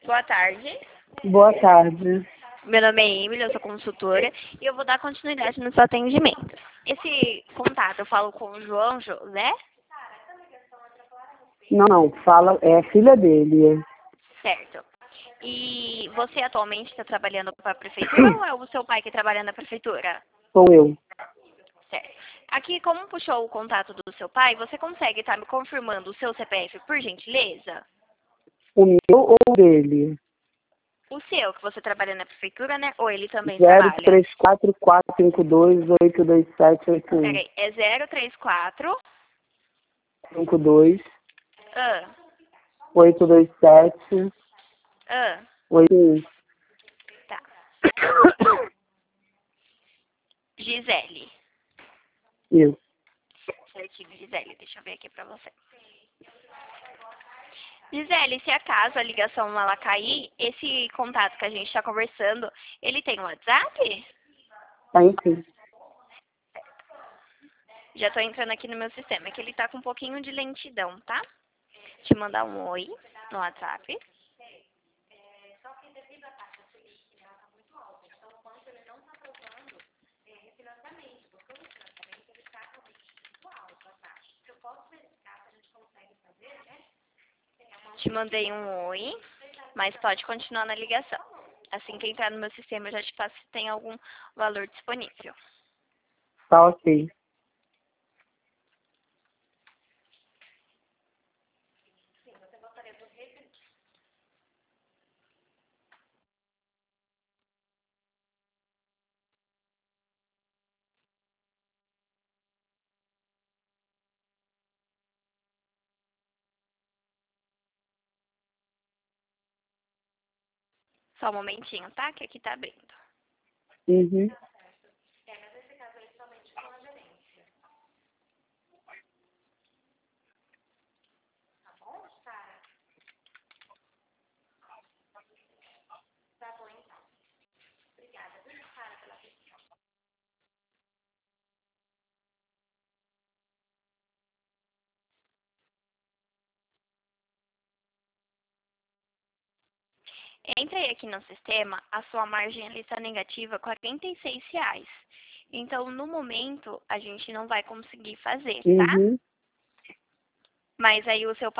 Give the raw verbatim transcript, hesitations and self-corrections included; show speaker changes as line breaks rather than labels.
Boa tarde.
Boa tarde.
Meu nome é Emily, eu sou consultora e eu vou dar continuidade no seu atendimento. Esse contato eu falo com o João José?
Não, não, fala, é a filha dele.
Certo. E você atualmente está trabalhando para a prefeitura ou é o seu pai que trabalha na prefeitura?
Sou eu.
Certo. Aqui, como puxou o contato do seu pai, você consegue estar me confirmando o seu C P F, por gentileza?
O meu ou o dele?
O seu, que você trabalha na prefeitura, né? Ou ele também
zero
trabalha?
três quatro quatro cinco dois oito dois sete oito um.
Peraí, é zero três quatro
cinco dois
ah,
oito dois sete
ah,
oito um.
tá. Gisele.
Isso.
Certinho, Gisele. Deixa eu ver aqui pra você. Gisele, se acaso a ligação ela cair, esse contato que a gente está conversando, ele tem WhatsApp?
Tá, enfim.
Já tô entrando aqui no meu sistema, é que ele tá com um pouquinho de lentidão, tá? Te mandar um oi no WhatsApp. Te mandei um oi, mas pode continuar na ligação. Assim que entrar no meu sistema, eu já te passo se tem algum valor disponível.
Tá, ok.
Só um momentinho, tá? Que aqui tá abrindo.
Uhum.
Entrei aqui no sistema, a sua margem ali está negativa quarenta e seis reais. Então, no momento, a gente não vai conseguir fazer, tá?
Uhum.
Mas aí o seu